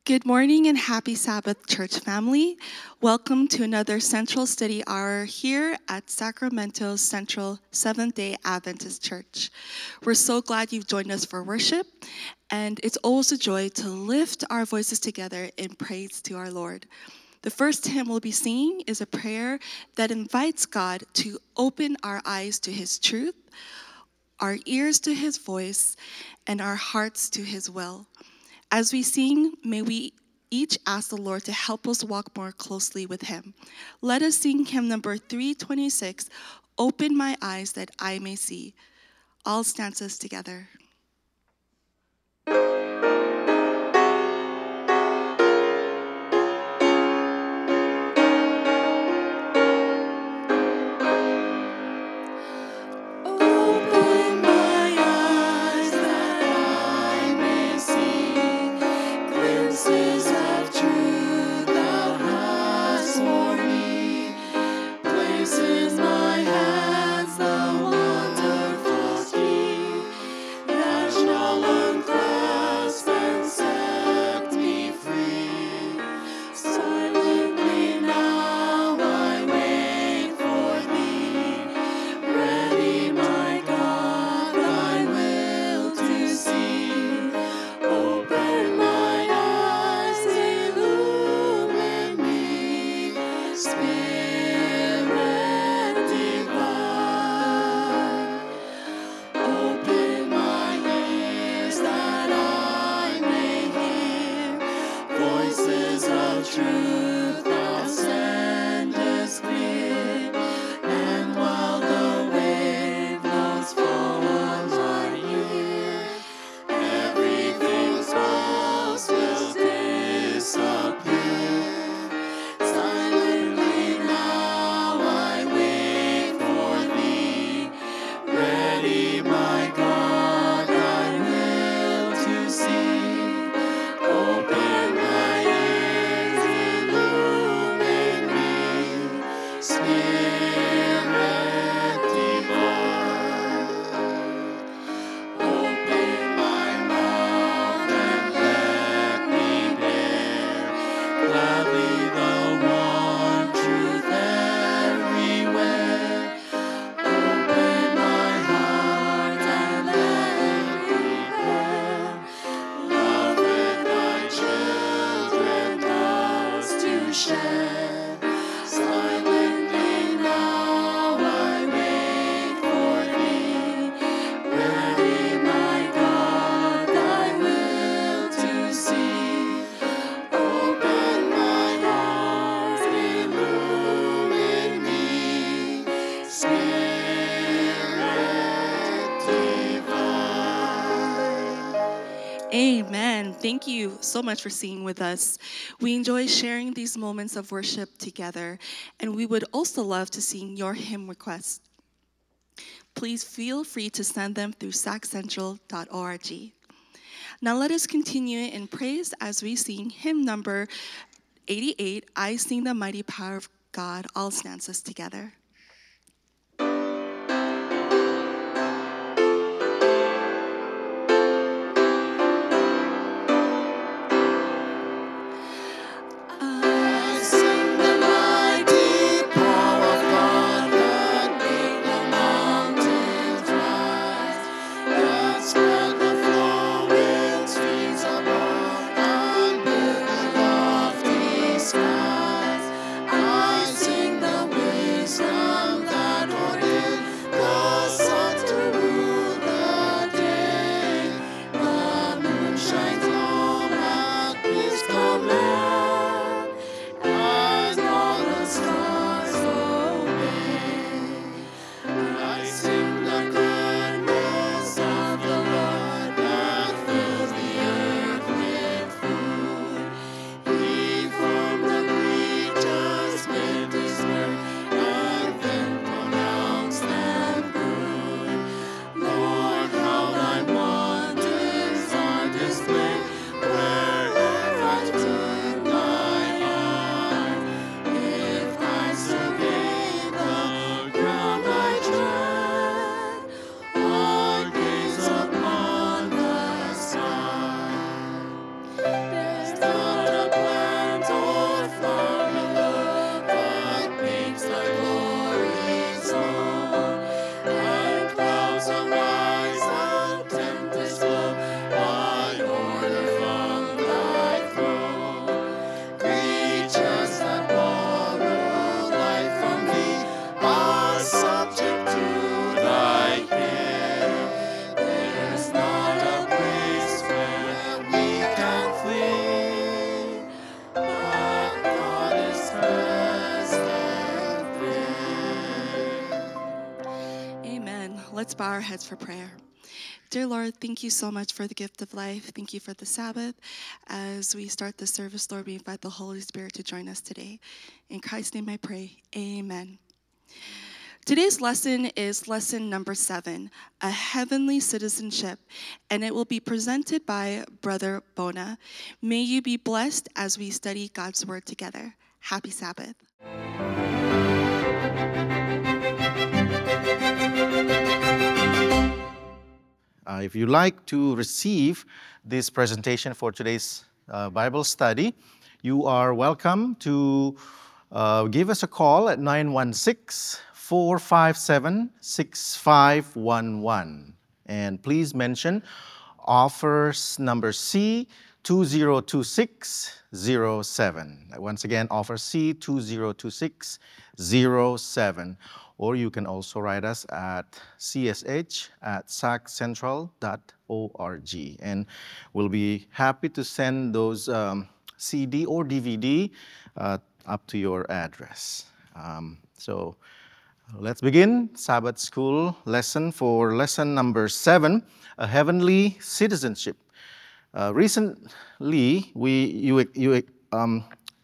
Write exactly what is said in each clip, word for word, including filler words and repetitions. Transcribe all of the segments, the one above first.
Good morning and happy Sabbath, church family. Welcome to another Central Study Hour here at Sacramento Central Seventh-day Adventist Church. We're so glad you've joined us for worship, and it's always a joy to lift our voices together in praise to our Lord. The first hymn we'll be singing is a prayer that invites God to open our eyes to His truth, our ears to His voice, and our hearts to His will. As we sing, may we each ask the Lord to help us walk more closely with Him. Let us sing hymn number three twenty-six, Open My Eyes That I May See. All stanzas together. Amen. Thank you so much for singing with us. We enjoy sharing these moments of worship together, and we would also love to sing your hymn requests. Please feel free to send them through sac central dot org. Now let us continue in praise as we sing hymn number eighty-eight, I Sing the Mighty Power of God, all stanzas together. I sing the wisdom bow our heads for prayer. Dear Lord, thank you so much for the gift of life. Thank you for the Sabbath. As we start the service, Lord, we invite the Holy Spirit to join us today. In Christ's name I pray, amen. Today's lesson is lesson number seven, A Heavenly Citizenship, and it will be presented by Brother Bona. May you be blessed as we study God's Word together. Happy Sabbath. Uh, if you'd like to receive this presentation for today's uh, Bible study, you are welcome to uh, give us a call at nine one six, four five seven, six five one one. And please mention offers number C two zero two six zero seven. Once again, offer C two zero two six zero seven. Or you can also write us at c s h at sac central dot org. And we'll be happy to send those um, C D or D V D uh, up to your address. Um, so let's begin Sabbath School lesson for lesson number seven, A Heavenly Citizenship. Uh, recently, we you you um,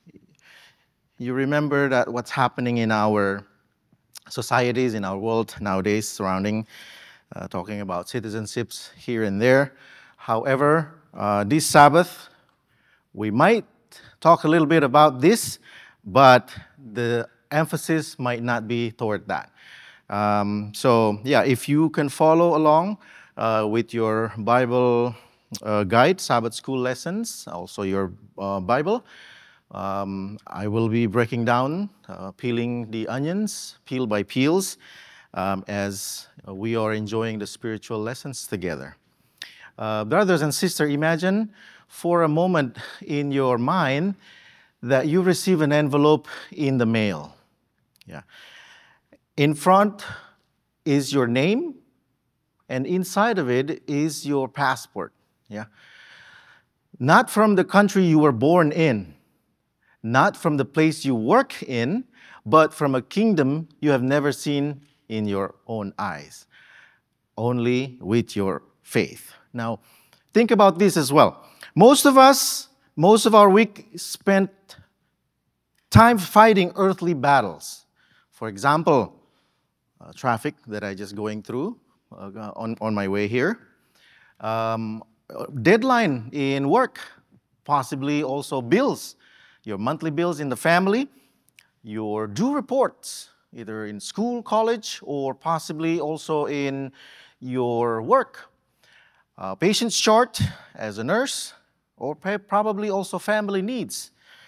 you remember that what's happening in our societies, in our world nowadays, surrounding, uh, talking about citizenships here and there. However, uh, this Sabbath, we might talk a little bit about this, but the emphasis might not be toward that. Um, so, yeah, if you can follow along uh, with your Bible uh, guide, Sabbath School lessons, also your uh, Bible, Um, I will be breaking down, uh, peeling the onions, peel by peels, um, as we are enjoying the spiritual lessons together. Uh, brothers and sisters, imagine for a moment in your mind that you receive an envelope in the mail. Yeah. In front is your name, and inside of it is your passport. Yeah. Not from the country you were born in, not from the place you work in, but from a kingdom you have never seen in your own eyes, only with your faith. Now, think about this as well. Most of us, most of our week spent time fighting earthly battles. For example, uh, traffic that I just going through uh, on, on my way here. Um, deadline in work, possibly also bills. Your monthly bills in the family, your due reports, either in school, college, or possibly also in your work. Uh, patient's chart as a nurse, or probably also family needs.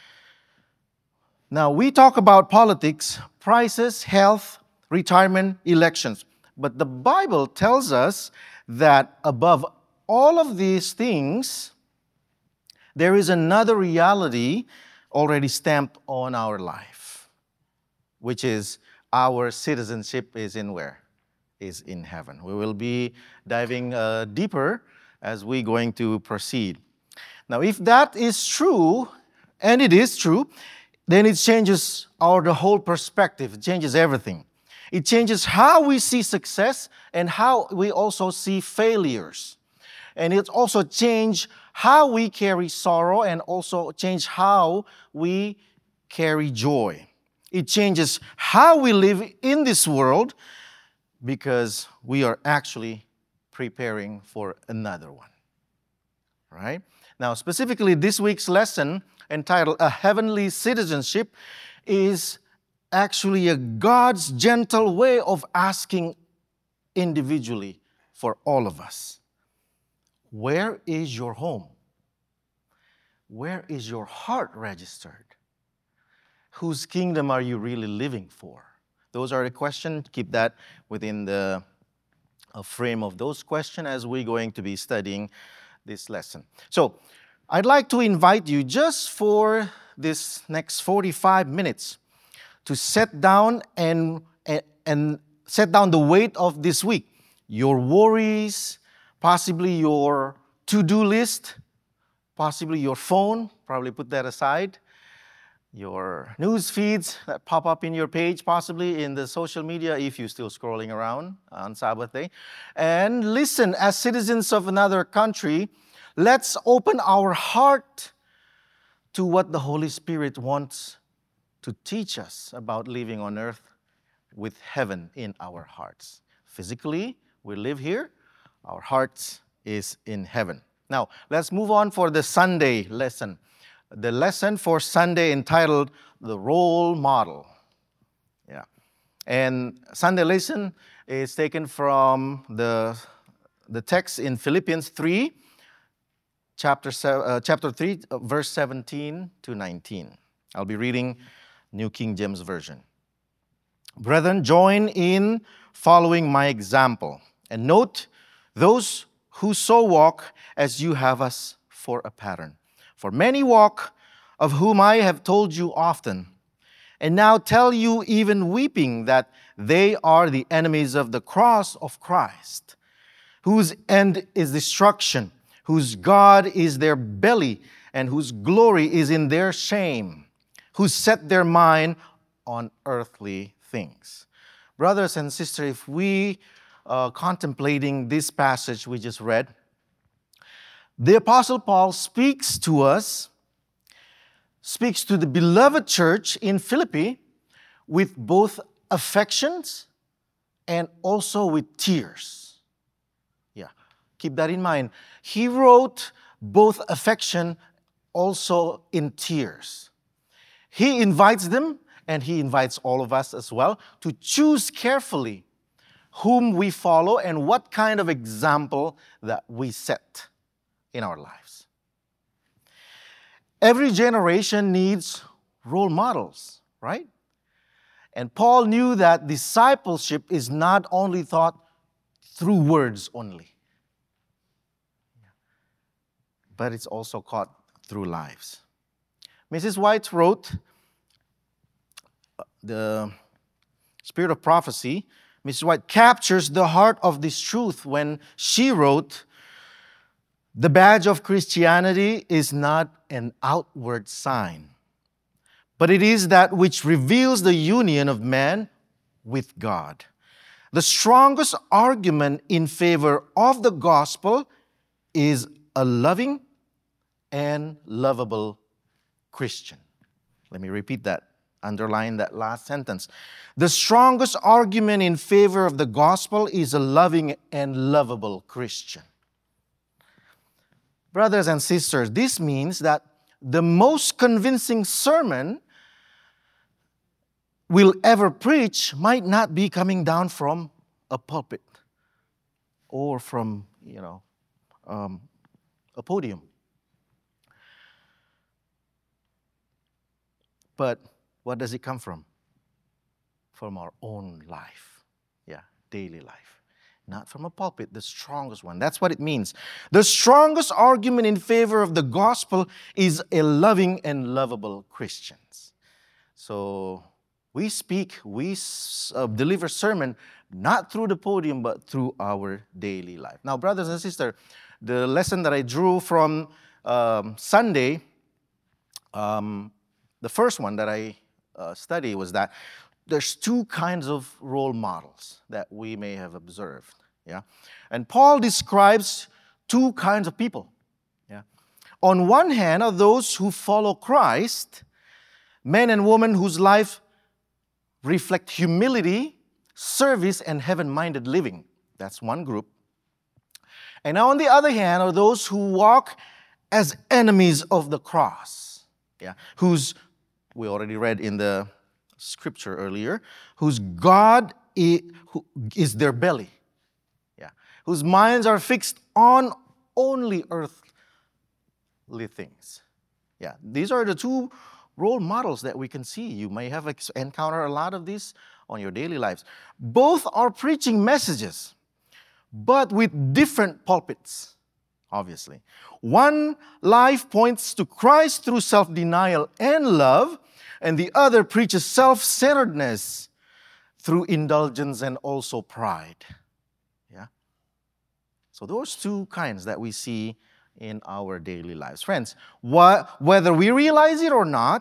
Now, we talk about politics, prices, health, retirement, elections. But the Bible tells us that above all of these things, there is another reality already stamped on our life, which is our citizenship is in where? Is in heaven. We will be diving uh, deeper as we're going to proceed. Now, if that is true, and it is true, then it changes our the whole perspective. It changes everything. It changes how we see success and how we also see failures. And it also changes how we carry sorrow and also change how we carry joy. It changes how we live in this world because we are actually preparing for another one. Right? Now, specifically, this week's lesson entitled A Heavenly Citizenship is actually a God's gentle way of asking individually for all of us. Where is your home? Where is your heart registered? Whose kingdom are you really living for? Those are the questions. Keep that within the uh, frame of those questions as we're going to be studying this lesson. So, I'd like to invite you just for this next forty-five minutes to set down and, and, and set down the weight of this week. Your worries, possibly your to-do list, possibly your phone, probably put that aside, your news feeds that pop up in your page, possibly in the social media if you're still scrolling around on Sabbath day. And listen, as citizens of another country, let's open our heart to what the Holy Spirit wants to teach us about living on earth with heaven in our hearts. Physically, we live here. Our hearts is in heaven. Now, let's move on for the Sunday lesson. The lesson for Sunday entitled The Role Model. Yeah. And Sunday lesson is taken from the, the text in Philippians three, chapter, uh, chapter three, uh, verse seventeen to nineteen. I'll be reading New King James Version. Brethren, join in following my example, and note those who so walk as you have us for a pattern. For many walk, of whom I have told you often, and now tell you even weeping that they are the enemies of the cross of Christ, whose end is destruction, whose God is their belly, and whose glory is in their shame, who set their mind on earthly things. Brothers and sisters, if we uh, contemplating this passage we just read, the Apostle Paul speaks to us, speaks to the beloved church in Philippi with both affections and also with tears. Yeah, keep that in mind. He wrote both affection also in tears. He invites them, and he invites all of us as well, to choose carefully whom we follow and what kind of example that we set in our lives. Every generation needs role models, right? And Paul knew that discipleship is not only taught through words only, but it's also taught through lives. Missus White wrote, the Spirit of Prophecy, Missus White captures the heart of this truth when she wrote, the badge of Christianity is not an outward sign, but it is that which reveals the union of man with God. The strongest argument in favor of the gospel is a loving and lovable Christian. Let me repeat that. Underline that last sentence. The strongest argument in favor of the gospel is a loving and lovable Christian. Brothers and sisters, this means that the most convincing sermon we'll ever preach might not be coming down from a pulpit or from, you know, um, a podium. But what does it come from? From our own life. Yeah, daily life. Not from a pulpit, the strongest one. That's what it means. The strongest argument in favor of the gospel is a loving and lovable Christians. So we speak, we uh, deliver sermon, not through the podium, but through our daily life. Now, brothers and sisters, the lesson that I drew from um, Sunday, um, the first one that I uh, studied was that there's two kinds of role models that we may have observed. Yeah, and Paul describes two kinds of people. Yeah, on one hand are those who follow Christ, men and women whose life reflect humility, service, and heaven-minded living. That's one group. And now on the other hand are those who walk as enemies of the cross. Yeah, whose we already read in the scripture earlier, whose God is their belly, yeah, whose minds are fixed on only earthly things. Yeah, these are the two role models that we can see. You may have encountered a lot of these on your daily lives. Both are preaching messages, but with different pulpits, obviously. One life points to Christ through self-denial and love, and the other preaches self-centeredness through indulgence and also pride. Yeah. So those two kinds that we see in our daily lives. Friends, wh- whether we realize it or not,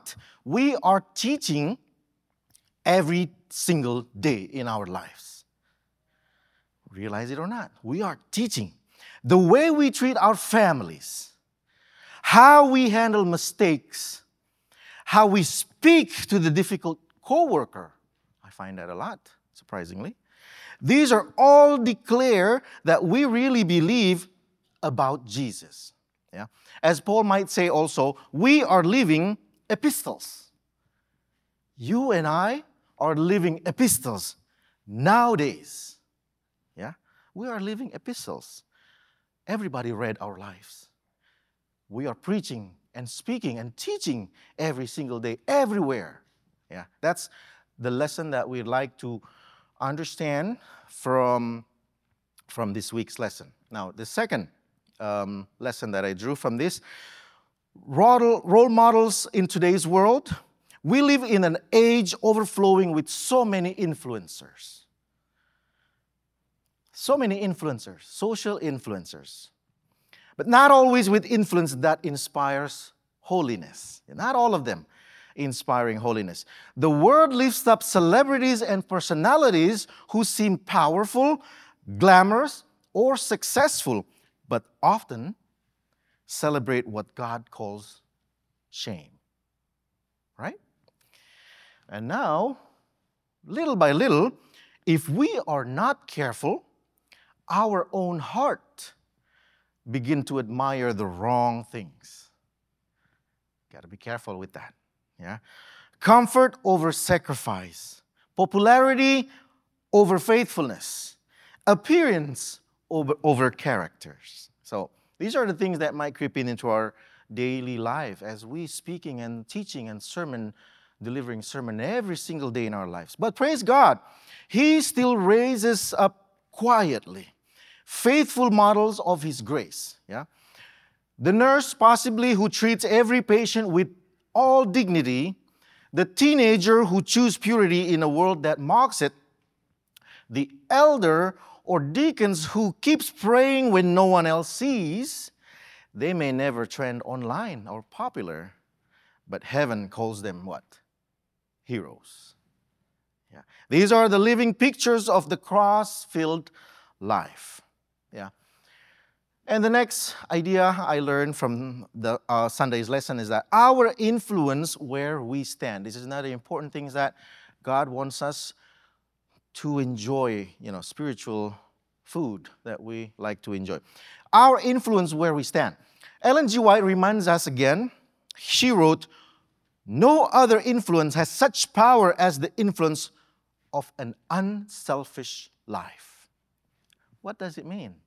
we are teaching every single day in our lives. Realize it or not, we are teaching. The way we treat our families, how we handle mistakes, how we speak to the difficult coworker. I find that a lot, surprisingly. These are all declare that we really believe about Jesus. Yeah? As Paul might say also, we are living epistles. You and I are living epistles nowadays. Yeah? We are living epistles. Everybody read our lives. We are preaching and speaking and teaching every single day, everywhere. Yeah, that's the lesson that we'd like to understand from, from this week's lesson. Now, the second um, lesson that I drew from this, role, role models in today's world. We live in an age overflowing with so many influencers. So many influencers, social influencers. But not always with influence that inspires holiness. Not all of them inspiring holiness. The world lifts up celebrities and personalities who seem powerful, glamorous, or successful, but often celebrate what God calls shame. Right? And now, little by little, if we are not careful, our own heart begin to admire the wrong things. Got to be careful with that. Yeah? Comfort over sacrifice. Popularity over faithfulness. Appearance over, over characters. So these are the things that might creep in into our daily life as we speaking and teaching and sermon, delivering sermon every single day in our lives. But praise God, He still raises up quietly faithful models of His grace. Yeah? The nurse possibly who treats every patient with all dignity, the teenager who chooses purity in a world that mocks it, the elder or deacons who keeps praying when no one else sees. They may never trend online or popular, but heaven calls them what? Heroes. Yeah. These are the living pictures of the cross-filled life. Yeah. And the next idea I learned from the uh, Sunday's lesson is that our influence where we stand. This is another important thing that God wants us to enjoy, you know, spiritual food that we like to enjoy. Our influence where we stand. Ellen G. White reminds us again, she wrote, "No other influence has such power as the influence of an unselfish life." What does it mean?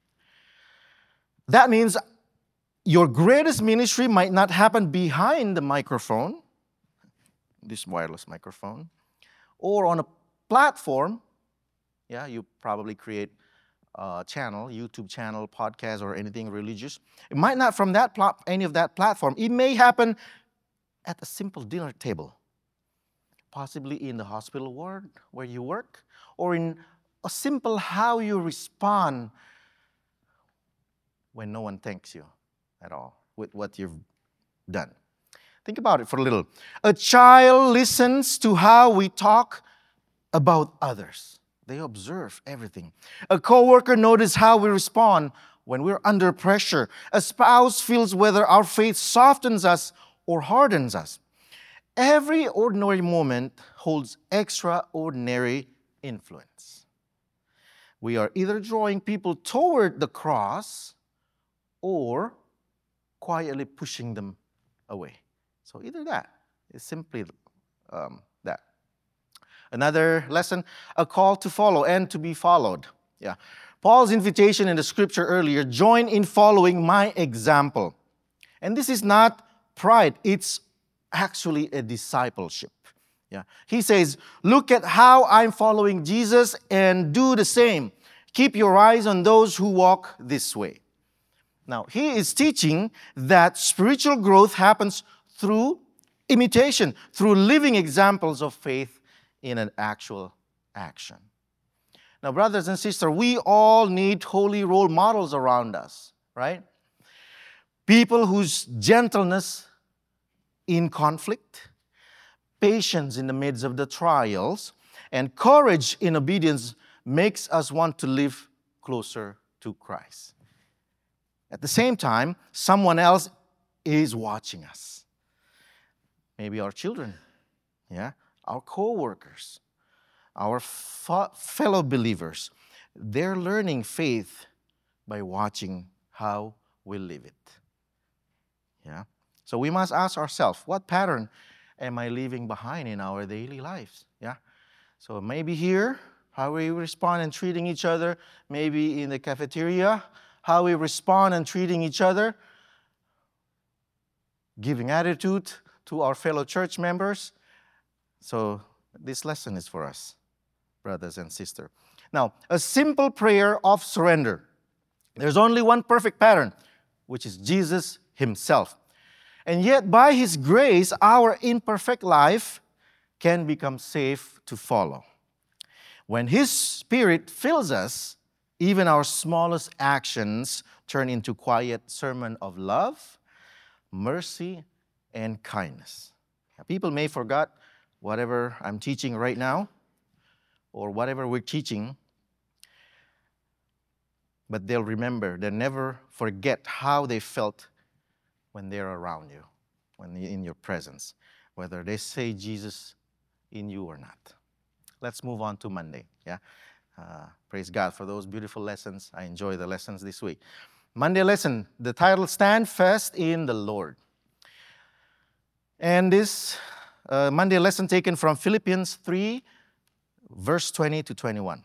That means your greatest ministry might not happen behind the microphone, this wireless microphone, or on a platform. Yeah, you probably create a channel, YouTube channel, podcast, or anything religious. It might not from that plat- any of that platform. It may happen at a simple dinner table, possibly in the hospital ward where you work, or in a simple how you respond when no one thanks you at all with what you've done. Think about it for a little. A child listens to how we talk about others. They observe everything. A coworker notices how we respond when we're under pressure. A spouse feels whether our faith softens us or hardens us. Every ordinary moment holds extraordinary influence. We are either drawing people toward the cross or quietly pushing them away. So either that. It's simply um, that. Another lesson, a call to follow and to be followed. Yeah. Paul's invitation in the scripture earlier, join in following my example. And this is not pride, it's actually a discipleship. Yeah. He says, look at how I'm following Jesus and do the same. Keep your eyes on those who walk this way. Now, he is teaching that spiritual growth happens through imitation, through living examples of faith in an actual action. Now, brothers and sisters, we all need holy role models around us, right? People whose gentleness in conflict, patience in the midst of the trials, and courage in obedience makes us want to live closer to Christ. At the same time, someone else is watching us. Maybe our children, yeah, our co-workers, our fa- fellow believers. They're learning faith by watching how we live it. Yeah. So we must ask ourselves, what pattern am I leaving behind in our daily lives? Yeah. So maybe here, how we respond in treating each other, maybe in the cafeteria, how we respond in treating each other, giving attitude to our fellow church members. So this lesson is for us, brothers and sisters. Now, a simple prayer of surrender. There's only one perfect pattern, which is Jesus himself. And yet, by his grace, our imperfect life can become safe to follow. When his Spirit fills us, even our smallest actions turn into quiet sermon of love, mercy, and kindness. People may forget whatever I'm teaching right now, or whatever we're teaching, but they'll remember, they'll never forget how they felt when they're around you, when they're in your presence, whether they say Jesus in you or not. Let's move on to Monday. Yeah, uh, praise God for those beautiful lessons. I enjoy the lessons this week. Monday lesson, the title, Stand Fast in the Lord. And this uh, Monday lesson taken from Philippians three, verse twenty to twenty-one.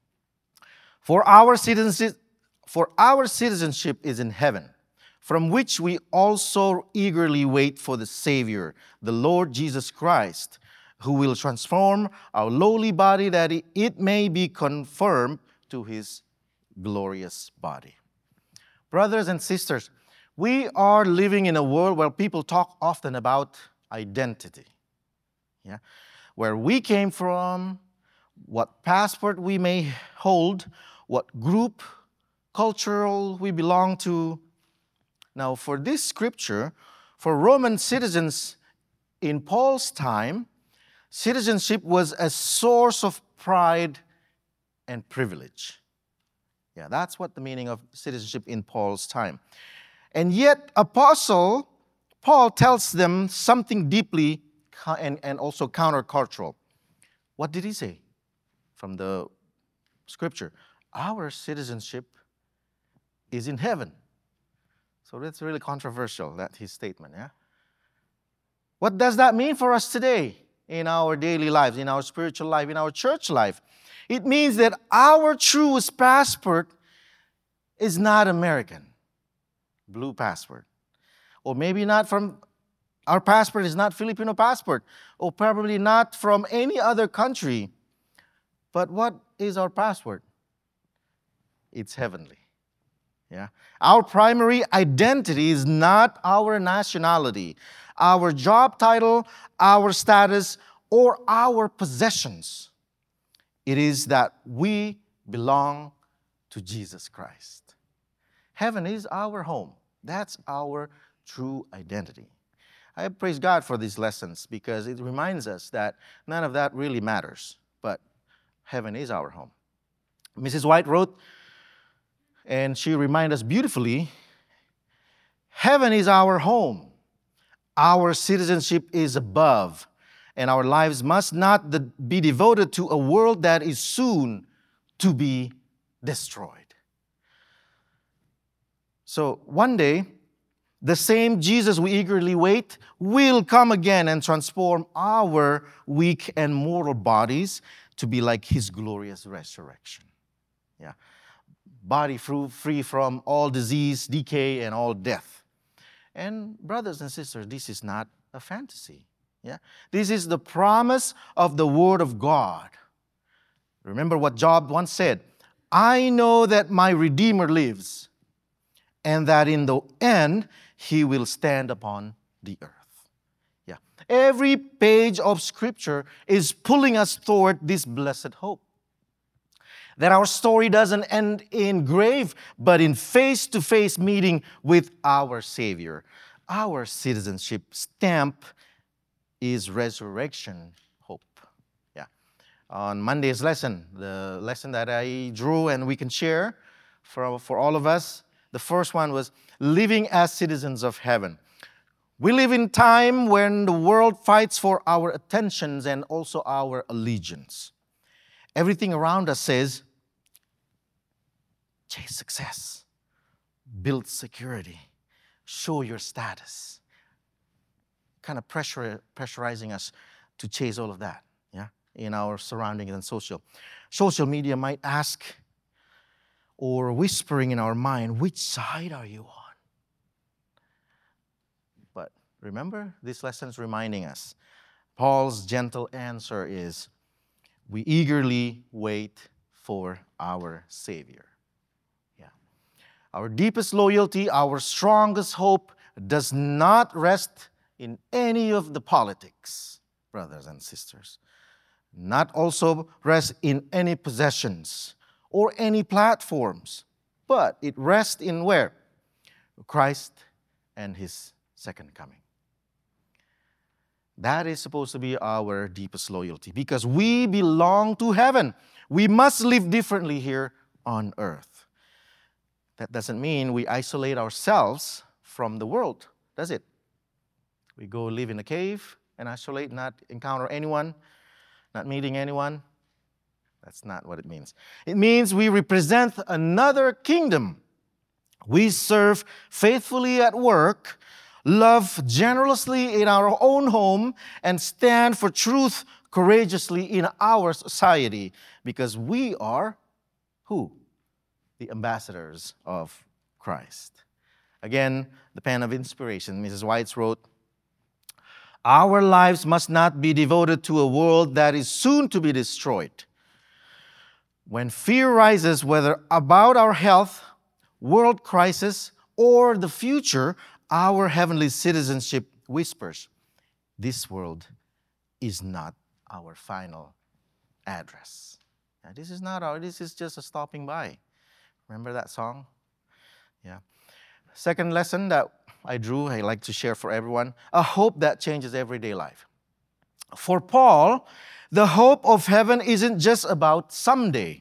For our citizenship, for our citizenship is in heaven, from which we also eagerly wait for the Savior, the Lord Jesus Christ, who will transform our lowly body that it may be conformed to his glorious body. Brothers and sisters, we are living in a world where people talk often about identity. Yeah? Where we came from, what passport we may hold, what group, cultural we belong to. Now, for this scripture, for Roman citizens in Paul's time, citizenship was a source of pride and privilege. Yeah, that's what the meaning of citizenship in Paul's time. And yet, Apostle Paul tells them something deeply and, and also countercultural. What did he say from the scripture? Our citizenship is in heaven. So that's really controversial, that his statement, yeah? What does that mean for us today in our daily lives, in our spiritual life, in our church life? It means that our truest passport is not American, blue passport. Or maybe not from, our passport is not Filipino passport, or probably not from any other country. But what is our passport? It's heavenly. Yeah. Our primary identity is not our nationality, our job title, our status, or our possessions. It is that we belong to Jesus Christ. Heaven is our home. That's our true identity. I praise God for these lessons because it reminds us that none of that really matters, but heaven is our home. Missus White wrote, and she reminded us beautifully, heaven is our home. Our citizenship is above, and our lives must not be devoted to a world that is soon to be destroyed. So one day, the same Jesus we eagerly wait will come again and transform our weak and mortal bodies to be like his glorious resurrection. Yeah. Body free from all disease, decay, and all death. And brothers and sisters, this is not a fantasy. Yeah? This is the promise of the Word of God. Remember what Job once said, I know that my Redeemer lives, and that in the end, he will stand upon the earth. Yeah. Every page of Scripture is pulling us toward this blessed hope. That our story doesn't end in grave, but in face-to-face meeting with our Savior. Our citizenship stamp is resurrection hope. Yeah. On Monday's lesson, the lesson that I drew and we can share for, for all of us, the first one was living as citizens of heaven. We live in time when the world fights for our attentions and also our allegiance. Everything around us says, chase success, build security, show your status. Kind of pressure, pressurizing us to chase all of that, yeah, in our surroundings and social. Social media might ask or whispering in our mind, which side are you on? But remember, this lesson is reminding us, Paul's gentle answer is, we eagerly wait for our Savior. Yeah. Our deepest loyalty, our strongest hope does not rest in any of the politics, brothers and sisters. Not also rest in any possessions or any platforms, but it rests in where? Christ and His second coming. That is supposed to be our deepest loyalty because we belong to heaven. We must live differently here on earth. That doesn't mean we isolate ourselves from the world, does it? We go live in a cave and isolate, not encounter anyone, not meeting anyone. That's not what it means. It means we represent another kingdom. We serve faithfully at work, love generously in our own home, and stand for truth courageously in our society because we are who? The ambassadors of Christ. Again, the pen of inspiration. Missus White wrote, our lives must not be devoted to a world that is soon to be destroyed. When fear rises, whether about our health, world crisis, or the future, our heavenly citizenship whispers, this world is not our final address. Now, this is not our, this is just a stopping by. Remember that song? Yeah. Second lesson that I drew, I like to share for everyone, a hope that changes everyday life. For Paul, the hope of heaven isn't just about someday.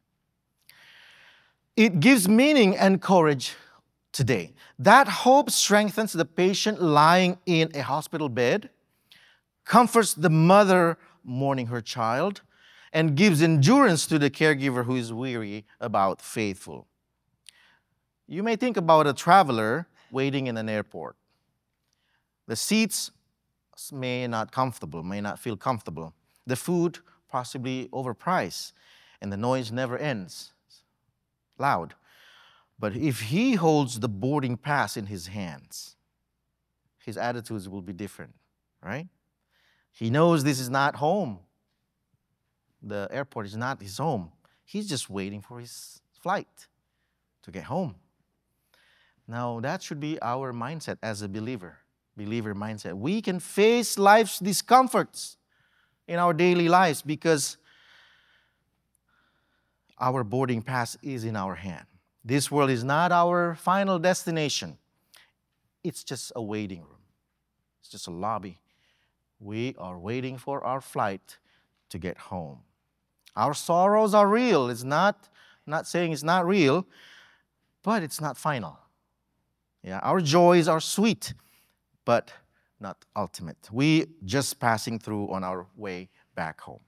It gives meaning and courage today. That hope strengthens the patient lying in a hospital bed, comforts the mother mourning her child, and gives endurance to the caregiver who is weary about faithful. You may think about a traveler waiting in an airport. The seats may not comfortable, may not feel comfortable. The food possibly overpriced, and the noise never ends. Loud. But if he holds the boarding pass in his hands, his attitudes will be different, right? He knows this is not home. The airport is not his home. He's just waiting for his flight to get home. Now, that should be our mindset as a believer, believer mindset. We can face life's discomforts in our daily lives because our boarding pass is in our hand. This world is not our final destination. It's just a waiting room. It's just a lobby. We are waiting for our flight to get home. Our sorrows are real. It's not, not saying it's not real, but it's not final. Yeah, our joys are sweet, but not ultimate. We just passing through on our way back home.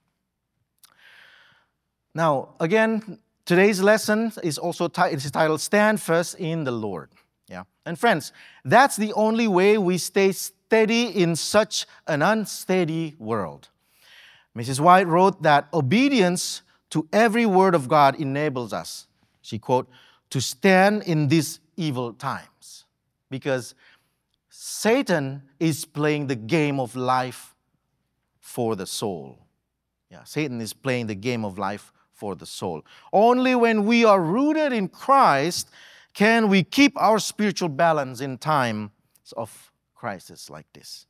Now, again, today's lesson is also t- it's titled Stand First in the Lord. Yeah. And friends, that's the only way we stay steady in such an unsteady world. Missus White wrote that obedience to every word of God enables us, she quote, to stand in these evil times. Because Satan is playing the game of life for the soul. Yeah, Satan is playing the game of life for the soul. Only when we are rooted in Christ can we keep our spiritual balance in times of crisis like this.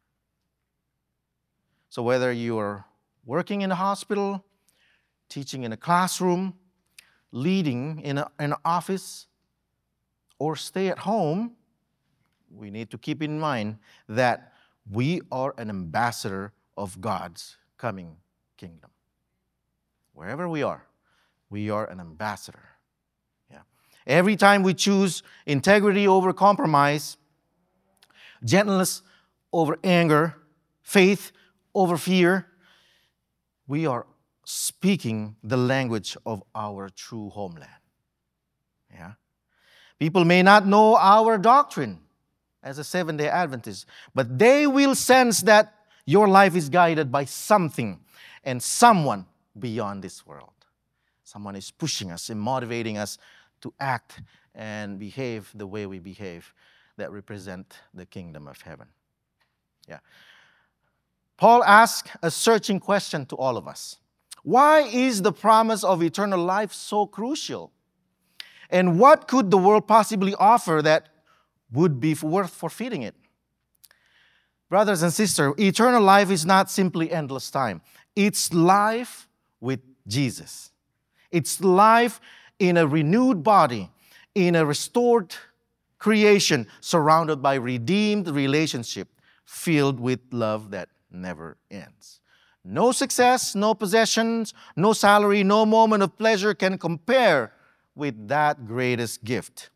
So whether you are working in a hospital, teaching in a classroom, leading in, a, in an office, or stay at home, we need to keep in mind that We are an ambassador of God's coming kingdom. Wherever we are, we are an ambassador. Yeah. Every time we choose integrity over compromise, gentleness over anger, faith over fear, we are speaking the language of our true homeland. Yeah. People may not know our doctrine as a Seventh-day Adventist, but they will sense that your life is guided by something and someone beyond this world. Someone is pushing us and motivating us to act and behave the way we behave that represent the kingdom of heaven. Yeah. Paul asks a searching question to all of us. Why is the promise of eternal life so crucial? And what could the world possibly offer that would be worth forfeiting it? Brothers and sisters, eternal life is not simply endless time. It's life with Jesus. It's life in a renewed body, in a restored creation, surrounded by redeemed relationship, filled with love that never ends. No success, no possessions, no salary, no moment of pleasure can compare with that greatest gift.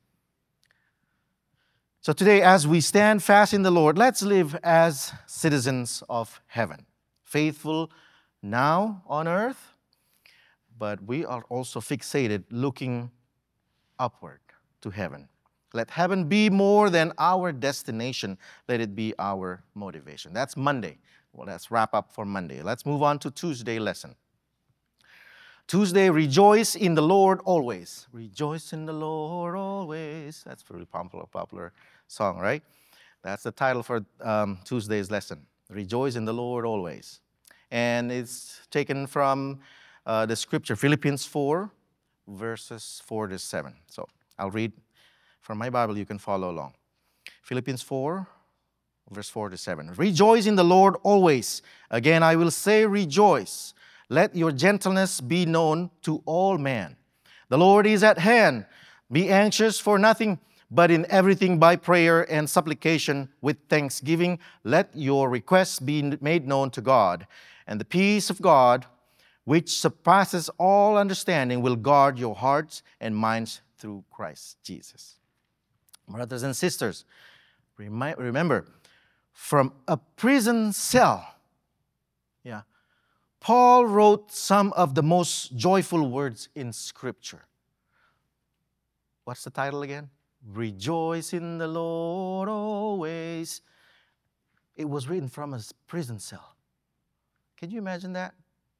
So today, as we stand fast in the Lord, let's live as citizens of heaven, faithful now on earth, but we are also fixated looking upward to heaven. Let heaven be more than our destination. Let it be our motivation. That's Monday. Well, let's wrap up for Monday. Let's move on to Tuesday lesson. Tuesday, rejoice in the Lord always. Rejoice in the Lord always. That's a really popular, popular song, right? That's the title for um, Tuesday's lesson. Rejoice in the Lord always. And it's taken from uh, the scripture, Philippians four, verses four to seven. So I'll read from my Bible. You can follow along. Philippians four, verse four to seven. Rejoice in the Lord always. Again, I will say rejoice. Let your gentleness be known to all men. The Lord is at hand. Be anxious for nothing, but in everything by prayer and supplication with thanksgiving, let your requests be made known to God. And the peace of God, which surpasses all understanding, will guard your hearts and minds through Christ Jesus. Brothers and sisters, remi- remember, from a prison cell, yeah, Paul wrote some of the most joyful words in Scripture. What's the title again? Rejoice in the Lord always. It was written from a prison cell. Can you imagine that?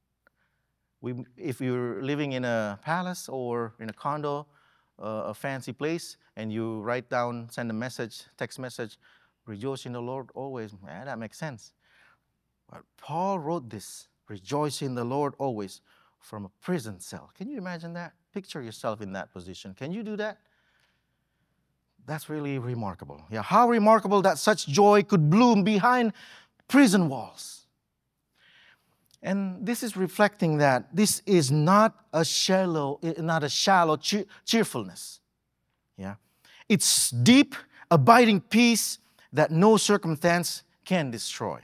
We, if you're living in a palace or in a condo, uh, a fancy place, and you write down, send a message, text message, rejoice in the Lord always, man, that makes sense. But Paul wrote this, rejoice in the Lord always, from a prison cell. Can you imagine that? Picture yourself in that position. Can you do that? That's really remarkable. Yeah, how remarkable that such joy could bloom behind prison walls. And this is reflecting that this is not a shallow, not a shallow cheer- cheerfulness. Yeah, it's deep, abiding peace that no circumstance can destroy.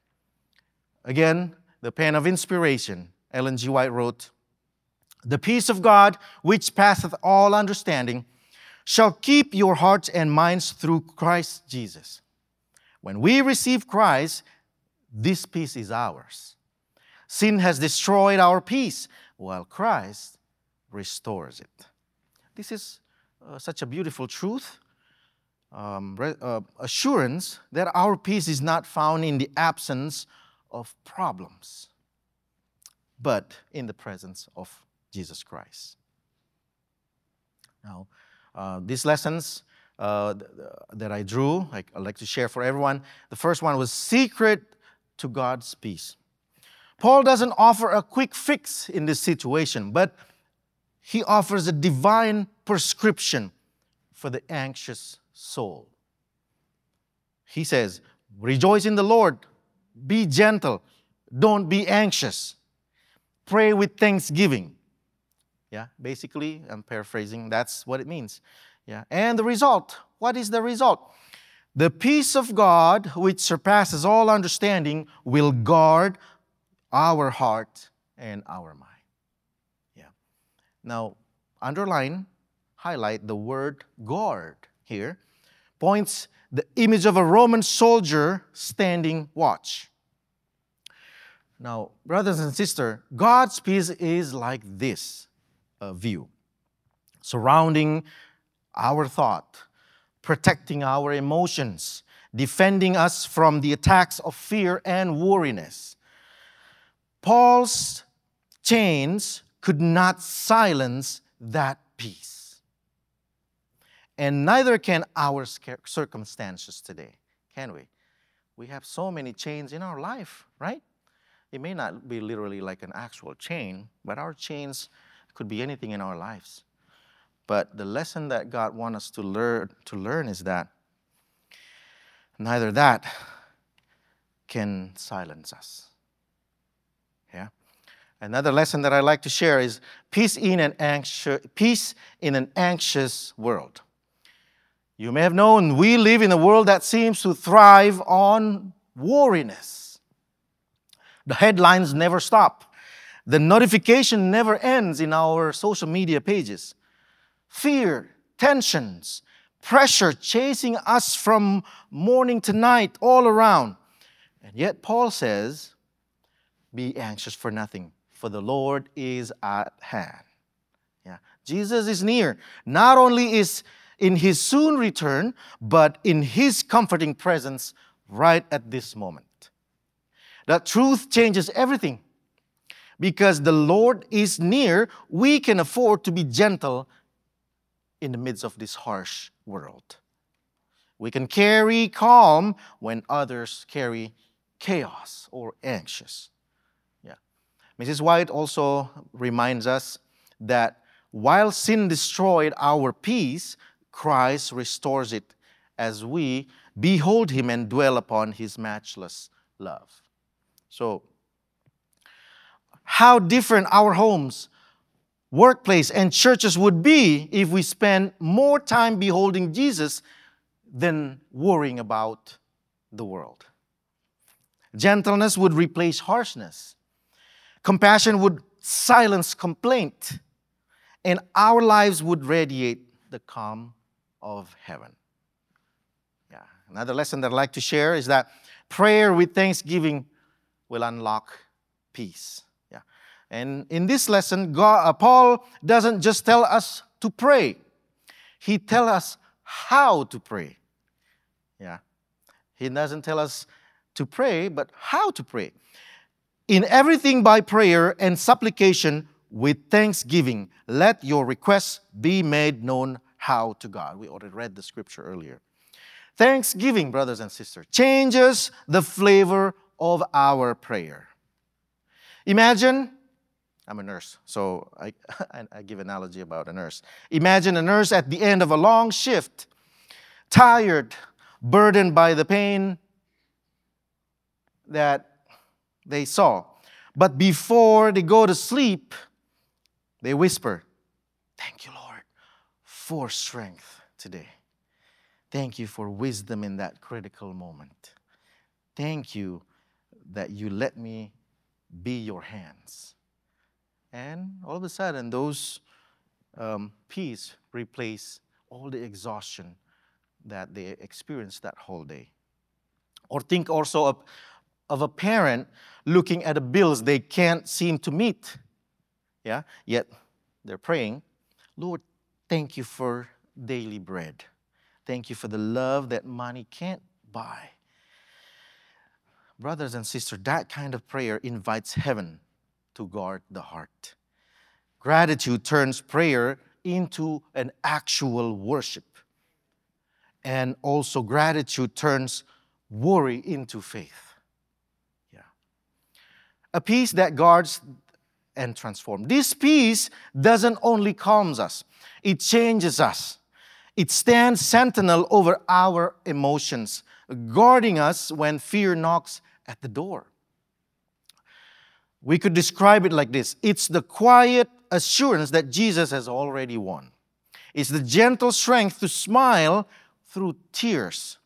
Again, the pen of inspiration, Ellen G. White wrote, "The peace of God, which passeth all understanding, shall keep your hearts and minds through Christ Jesus." When we receive Christ, this peace is ours. Sin has destroyed our peace, while Christ restores it. This is uh, such a beautiful truth, um, re- uh, assurance that our peace is not found in the absence of problems, but in the presence of Jesus Christ. Now, uh, these lessons uh, th- that I drew, I, I'd like to share for everyone. The first one was secret to God's peace. Paul doesn't offer a quick fix in this situation, but he offers a divine prescription for the anxious soul. He says, rejoice in the Lord, be gentle, don't be anxious, pray with thanksgiving. Yeah, basically, I'm paraphrasing, that's what it means. Yeah, and the result, what is the result? The peace of God, which surpasses all understanding, will guard our heart and our mind. Yeah. Now, underline, highlight the word guard here. Points the image of a Roman soldier standing watch. Now, brothers and sisters, God's peace is like this uh, view, surrounding our thought, protecting our emotions, defending us from the attacks of fear and weariness. Paul's chains could not silence that peace. And neither can our circumstances today, can we? We have so many chains in our life, right? It may not be literally like an actual chain, but our chains could be anything in our lives. But the lesson that God wants us to learn to learn is that neither that can silence us. Yeah. Another lesson that I like to share is peace in an anxious peace in an anxious world. You may have known we live in a world that seems to thrive on worriness. The headlines never stop. The notification never ends in our social media pages. Fear, tensions, pressure chasing us from morning to night all around. And yet Paul says, be anxious for nothing, for the Lord is at hand. Yeah. Jesus is near. Not only is in His soon return, but in His comforting presence right at this moment. That truth changes everything. Because the Lord is near, we can afford to be gentle in the midst of this harsh world. We can carry calm when others carry chaos or anxious. Yeah. Missus White also reminds us that while sin destroyed our peace, Christ restores it as we behold Him and dwell upon His matchless love. So, how different our homes, workplace, and churches would be if we spend more time beholding Jesus than worrying about the world. Gentleness would replace harshness. Compassion would silence complaint. And our lives would radiate the calm of heaven. Yeah. Another lesson that I'd like to share is that prayer with thanksgiving will unlock peace. Yeah. And in this lesson, God, uh, Paul doesn't just tell us to pray. He tells us how to pray. Yeah. He doesn't tell us to pray, but how to pray. In everything by prayer and supplication with thanksgiving, let your requests be made known how to God. We already read the scripture earlier. Thanksgiving, brothers and sisters, changes the flavor of our prayer. Imagine, I'm a nurse, so I, I give an analogy about a nurse. Imagine a nurse at the end of a long shift, tired, burdened by the pain that they saw. But before they go to sleep, they whisper, "Thank you, Lord, for strength today. Thank you for wisdom in that critical moment. Thank you that you let me be your hands." And all of a sudden, those um, peace replace all the exhaustion that they experienced that whole day. Or think also of, of a parent looking at the bills they can't seem to meet. Yeah, yet they're praying, "Lord, thank you for daily bread. Thank you for the love that money can't buy." Brothers and sisters, that kind of prayer invites heaven to guard the heart. Gratitude turns prayer into an actual worship. And also gratitude turns worry into faith. Yeah. A peace that guards and transforms. This peace doesn't only calms us, it changes us. It stands sentinel over our emotions, guarding us when fear knocks at the door. We could describe it like this. It's the quiet assurance that Jesus has already won. It's the gentle strength to smile through tears.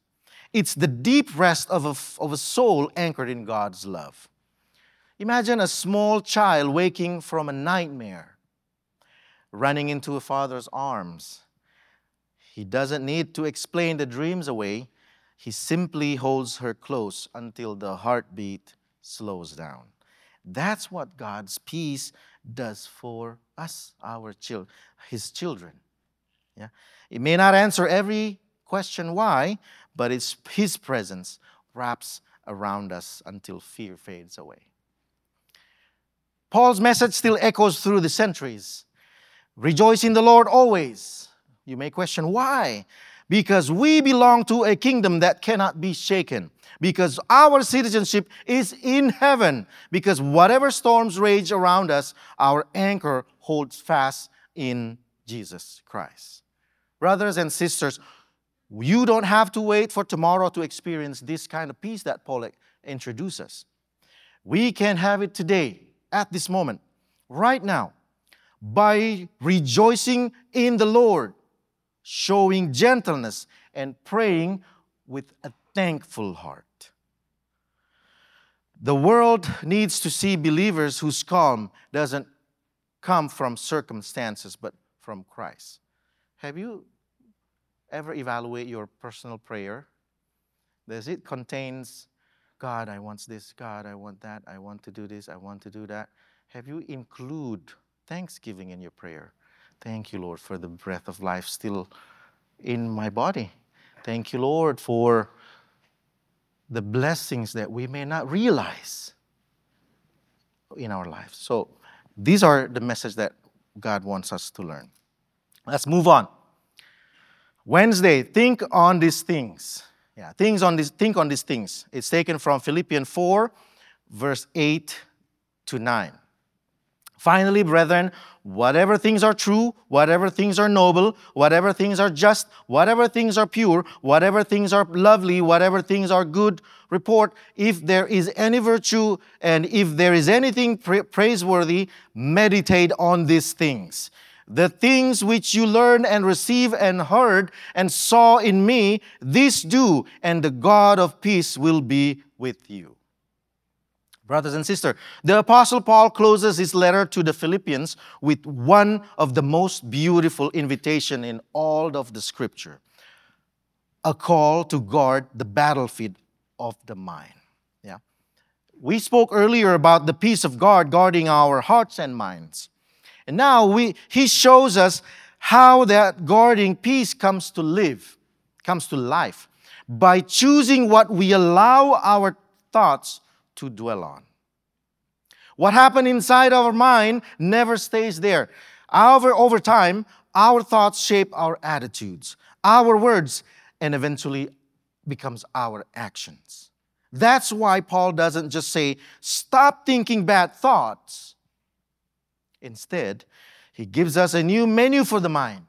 It's the deep rest of a, of a soul anchored in God's love. Imagine a small child waking from a nightmare, running into a father's arms. He doesn't need to explain the dreams away. He simply holds her close until the heartbeat slows down. That's what God's peace does for us, our chil- His children. Yeah? It may not answer every question why, but it's His presence wraps around us until fear fades away. Paul's message still echoes through the centuries. Rejoice in the Lord always. You may question why. Because we belong to a kingdom that cannot be shaken. Because our citizenship is in heaven. Because whatever storms rage around us, our anchor holds fast in Jesus Christ. Brothers and sisters, you don't have to wait for tomorrow to experience this kind of peace that Paul introduces. We can have it today, at this moment, right now, by rejoicing in the Lord, showing gentleness, and praying with a thankful heart. The world needs to see believers whose calm doesn't come from circumstances, but from Christ. Have you ever evaluated your personal prayer? Does it contains, God, I want this, God, I want that, I want to do this, I want to do that? Have you include thanksgiving in your prayer? Thank you, Lord, for the breath of life still in my body. Thank you, Lord, for the blessings that we may not realize in our lives. So these are the message that God wants us to learn. Let's move on. Wednesday, think on these things. Yeah, things on this, think on these things. It's taken from Philippians four, verse eight to nine. Finally, brethren, whatever things are true, whatever things are noble, whatever things are just, whatever things are pure, whatever things are lovely, whatever things are good report, if there is any virtue and if there is anything pra- praiseworthy, meditate on these things. The things which you learned and received and heard and saw in me, these do, and the God of peace will be with you. Brothers and sisters, the Apostle Paul closes his letter to the Philippians with one of the most beautiful invitations in all of the Scripture. A call to guard the battlefield of the mind. Yeah. We spoke earlier about the peace of God guarding our hearts and minds. And now we, he shows us how that guarding peace comes to live, comes to life, by choosing what we allow our thoughts to dwell on. What happened inside our mind never stays there. Over, over time, our thoughts shape our attitudes, our words, and eventually becomes our actions. That's why Paul doesn't just say, stop thinking bad thoughts. Instead, he gives us a new menu for the mind.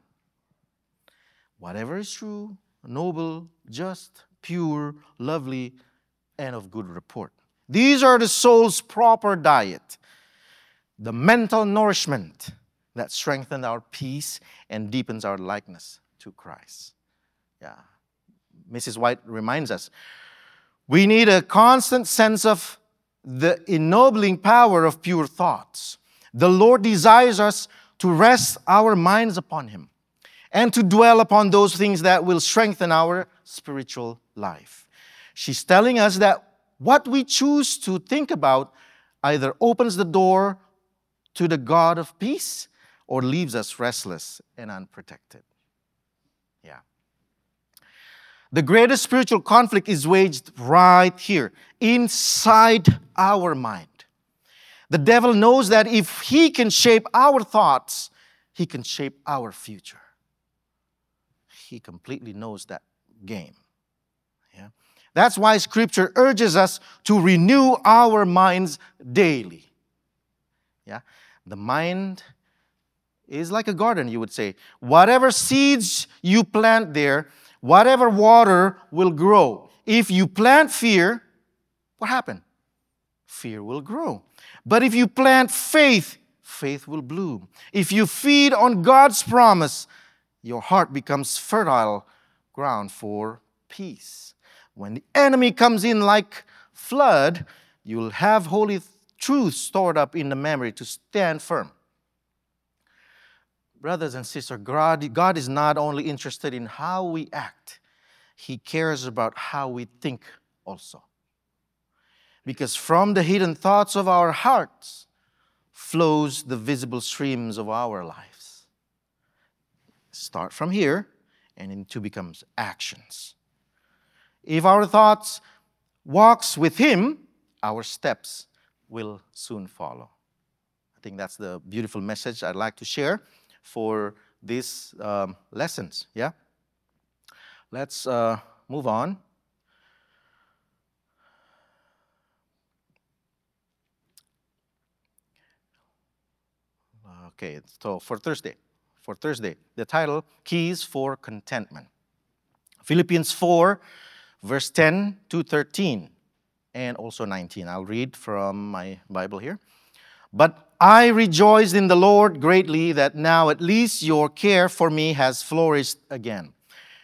Whatever is true, noble, just, pure, lovely, and of good report. These are the soul's proper diet, the mental nourishment that strengthens our peace and deepens our likeness to Christ. Yeah, Missus White reminds us, we need a constant sense of the ennobling power of pure thoughts. The Lord desires us to rest our minds upon Him and to dwell upon those things that will strengthen our spiritual life. She's telling us that what we choose to think about either opens the door to the God of peace or leaves us restless and unprotected. Yeah. The greatest spiritual conflict is waged right here, inside our mind. The devil knows that if he can shape our thoughts, he can shape our future. He completely knows that game. Yeah. That's why Scripture urges us to renew our minds daily. Yeah, the mind is like a garden, you would say. Whatever seeds you plant there, whatever water will grow. If you plant fear, what happened? Fear will grow. But if you plant faith, faith will bloom. If you feed on God's promise, your heart becomes fertile ground for peace. When the enemy comes in like flood, you'll have holy truth stored up in the memory to stand firm. Brothers and sisters, God, God is not only interested in how we act, He cares about how we think also. Because from the hidden thoughts of our hearts flows the visible streams of our lives. Start from here and into becomes actions. If our thoughts walks with Him, our steps will soon follow. I think that's the beautiful message I'd like to share for these um, lessons. Yeah? Let's uh, move on. Okay, so for Thursday, for Thursday, the title, Keys for Contentment. Philippians four, verse ten to thirteen, and also nineteen. I'll read from my Bible here. But I rejoiced in the Lord greatly that now at least your care for me has flourished again.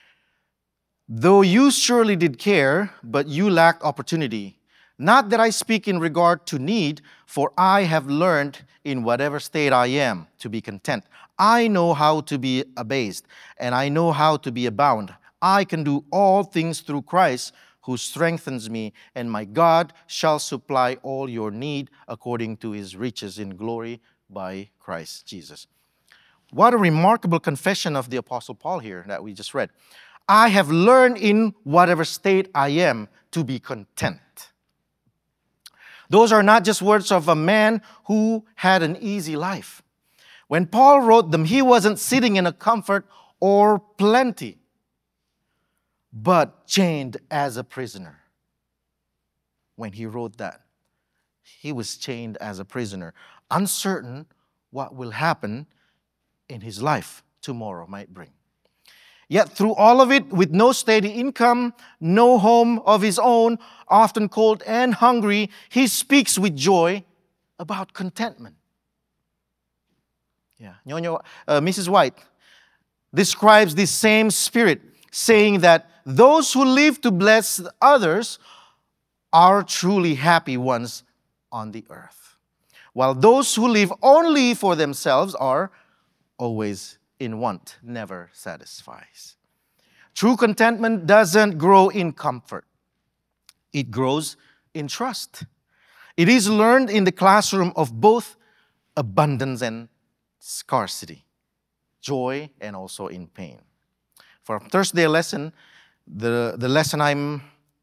Though you surely did care, but you lacked opportunity. Not that I speak in regard to need, for I have learned in whatever state I am to be content. I know how to be abased, and I know how to be abound. I can do all things through Christ who strengthens me, and my God shall supply all your need according to His riches in glory by Christ Jesus. What a remarkable confession of the Apostle Paul here that we just read. I have learned in whatever state I am to be content. Those are not just words of a man who had an easy life. When Paul wrote them, he wasn't sitting in a comfort or plenty, but chained as a prisoner. When he wrote that, he was chained as a prisoner, uncertain what will happen in his life tomorrow might bring. Yet through all of it, with no steady income, no home of his own, often cold and hungry, he speaks with joy about contentment. Yeah, Nyonya, uh, Missus White describes this same spirit, saying that those who live to bless others are truly happy ones on the earth, while those who live only for themselves are always in want, never satisfies. True contentment doesn't grow in comfort. It grows in trust. It is learned in the classroom of both abundance and scarcity, joy and also in pain. For Thursday lesson, the, the lesson I'm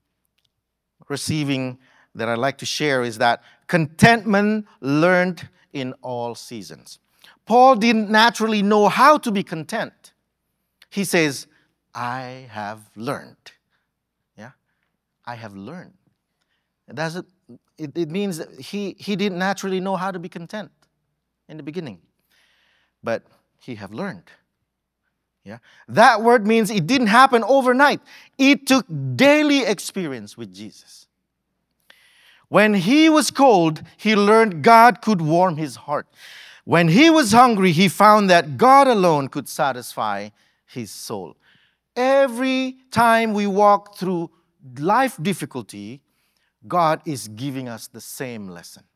receiving that I'd like to share is that contentment learned in all seasons. Paul didn't naturally know how to be content. He says, I have learned. Yeah, I have learned. It doesn't. It, it means that he, he didn't naturally know how to be content in the beginning, but he have learned. Yeah, that word means it didn't happen overnight. It took daily experience with Jesus. When he was cold, he learned God could warm his heart. When he was hungry, he found that God alone could satisfy his soul. Every time we walk through life difficulty, God is giving us the same lesson.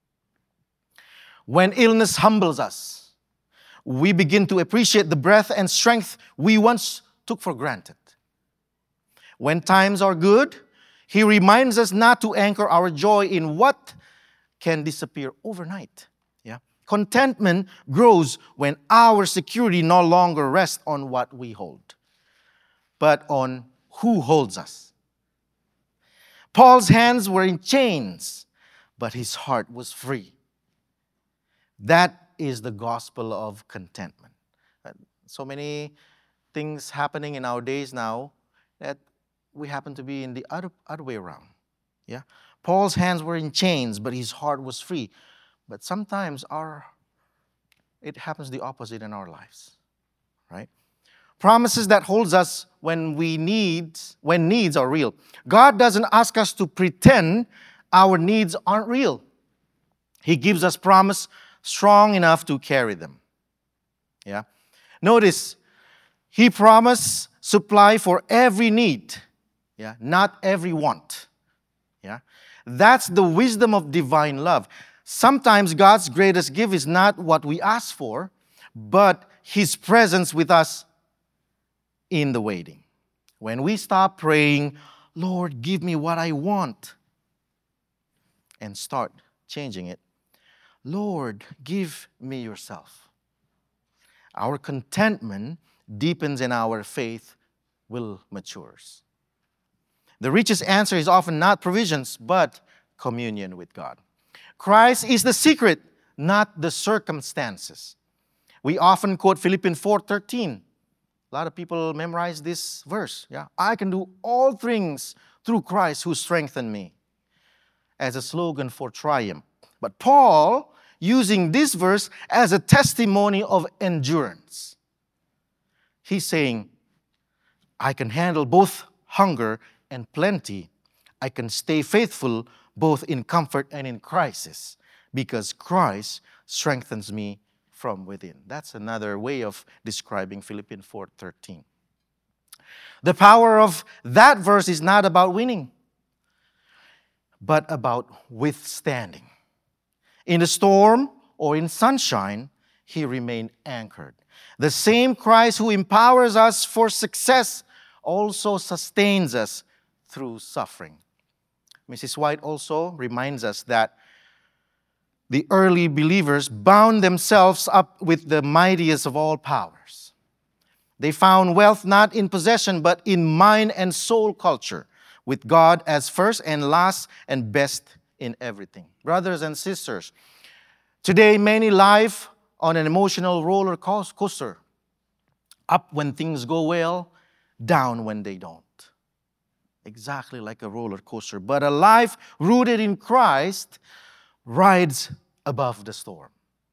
When illness humbles us, we begin to appreciate the breath and strength we once took for granted. When times are good, He reminds us not to anchor our joy in what can disappear overnight. Yeah? Contentment grows when our security no longer rests on what we hold, but on who holds us. Paul's hands were in chains, but his heart was free. That is the gospel of contentment. So many things happening in our days now that we happen to be in the other, other way around. Yeah? Paul's hands were in chains, but his heart was free. But sometimes our it happens the opposite in our lives. Right? Promises that holds us when we need, when needs are real. God doesn't ask us to pretend our needs aren't real. He gives us promise strong enough to carry them. Yeah? Notice, He promised supply for every need. Yeah, not every want. Yeah, that's the wisdom of divine love. Sometimes God's greatest gift is not what we ask for, but His presence with us in the waiting. When we stop praying, Lord, give me what I want, and start changing it, Lord, give me yourself. Our contentment deepens and our faith will matures. The richest answer is often not provisions, but communion with God. Christ is the secret, not the circumstances. We often quote Philippians four thirteen. A lot of people memorize this verse. Yeah, I can do all things through Christ who strengthened me, as a slogan for triumph. But Paul, using this verse as a testimony of endurance, he's saying, I can handle both hunger and plenty. I can stay faithful both in comfort and in crisis, because Christ strengthens me from within. That's another way of describing Philippians four thirteen. The power of that verse is not about winning, but about withstanding. In the storm or in sunshine, He remained anchored. The same Christ who empowers us for success also sustains us through suffering. Missus White also reminds us that the early believers bound themselves up with the mightiest of all powers. They found wealth not in possession, but in mind and soul culture, with God as first and last and best in everything. Brothers and sisters, today many live on an emotional roller coaster, up when things go well, down when they don't. Exactly like a roller coaster. But a life rooted in Christ rides above the storm.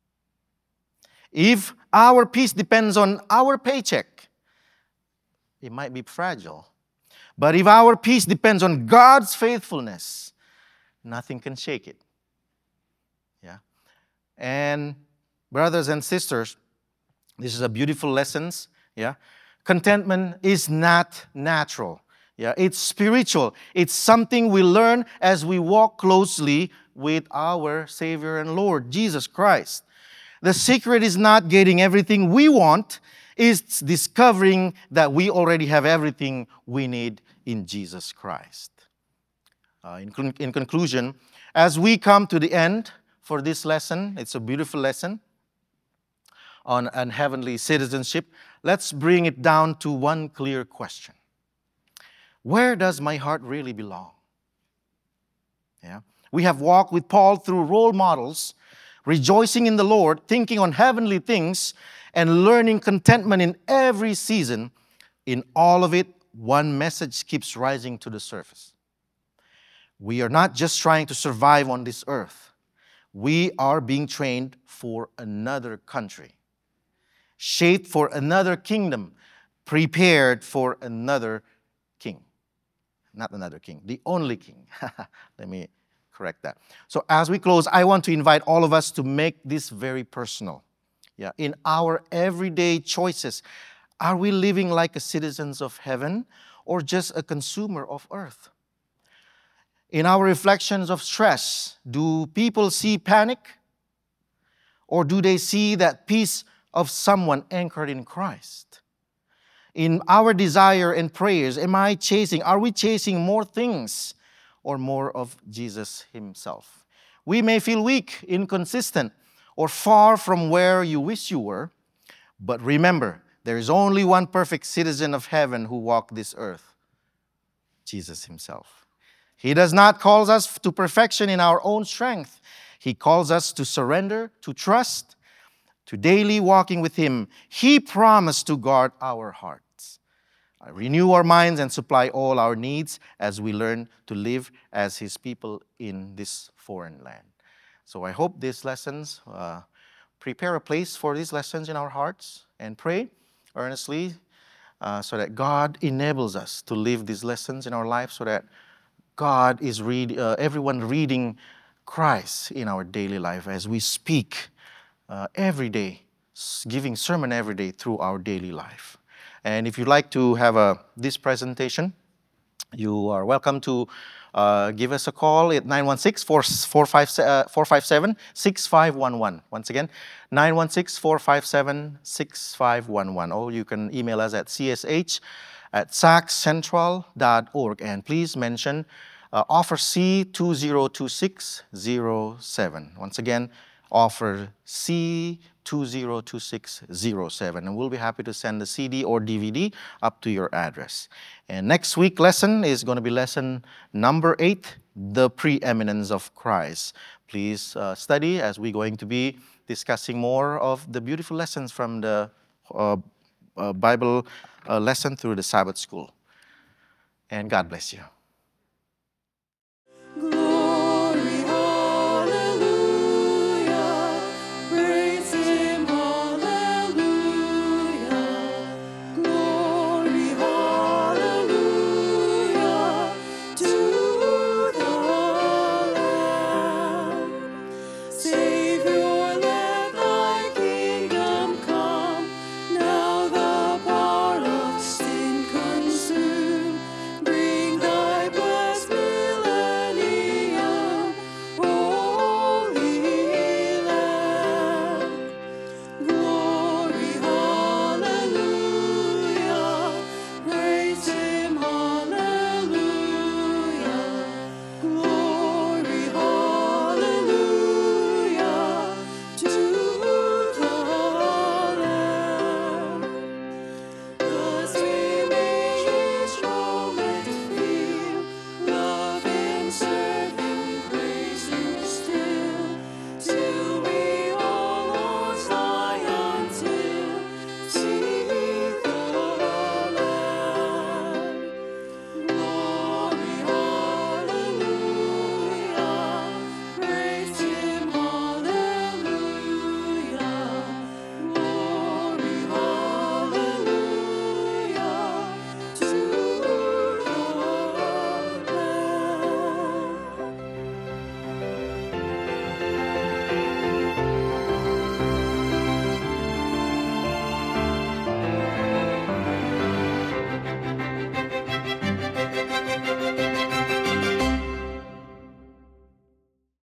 If our peace depends on our paycheck, it might be fragile. But if our peace depends on God's faithfulness, nothing can shake it. Yeah. And brothers and sisters, this is a beautiful lesson. Yeah. Contentment is not natural. Yeah, it's spiritual. It's something we learn as we walk closely with our Savior and Lord, Jesus Christ. The secret is not getting everything we want, it's discovering that we already have everything we need in Jesus Christ. Uh, in, in conclusion, as we come to the end for this lesson, it's a beautiful lesson on, on heavenly citizenship, let's bring it down to one clear question. Where does my heart really belong? Yeah. We have walked with Paul through role models, rejoicing in the Lord, thinking on heavenly things, and learning contentment in every season. In all of it, one message keeps rising to the surface. We are not just trying to survive on this earth. We are being trained for another country, shaped for another kingdom, prepared for another king. Not another king, the only king. Let me correct that. So as we close, I want to invite all of us to make this very personal. Yeah, in our everyday choices, are we living like a citizens of heaven or just a consumer of earth? In our reflections of stress, do people see panic? Or do they see that peace of someone anchored in Christ? In our desire and prayers, am I chasing, are we chasing more things or more of Jesus Himself? We may feel weak, inconsistent, or far from where you wish you were, but remember, there is only one perfect citizen of heaven who walked this earth, Jesus Himself. He does not call us to perfection in our own strength. He calls us to surrender, to trust, to daily walking with Him. He promised to guard our hearts, renew our minds, and supply all our needs as we learn to live as His people in this foreign land. So I hope these lessons uh, prepare a place for these lessons in our hearts, and pray earnestly uh, so that God enables us to live these lessons in our life, so that God is read, uh, everyone reading Christ in our daily life as we speak uh, every day, giving sermon every day through our daily life. And if you'd like to have a, this presentation, you are welcome to uh, give us a call at nine one six, four five seven, six five one one. Once again, nine one six, four five seven, six five one one. Or you can email us at c s h at sac central dot org. And please mention uh, offer C two zero two six zero seven. Once again, offer C two zero two six zero seven, and we'll be happy to send the C D or D V D up to your address. And next week lesson is going to be lesson number eight, the preeminence of Christ. Please uh, study as we're going to be discussing more of the beautiful lessons from the uh, uh, Bible uh, lesson through the Sabbath school. And God bless you.